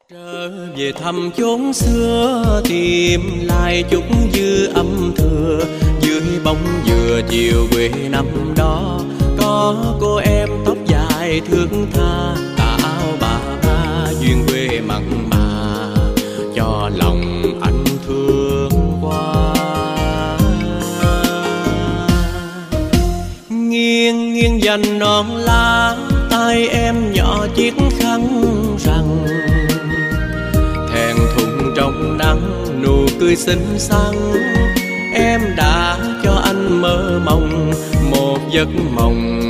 Trở về thăm chốn xưa, tìm lại chút dư âm thừa. Dưới bóng dừa chiều quê năm đó, có cô em tóc dài thước tha, tà áo bà ba duyên quê mặn mà, cho lòng anh thương qua. Nghiêng nghiêng dành non lá, tay em nhỏ chiếc khăn rằng, thẹn thùng trong nắng nụ cười xinh xắn. Em đã cho anh mơ mộng một giấc mộng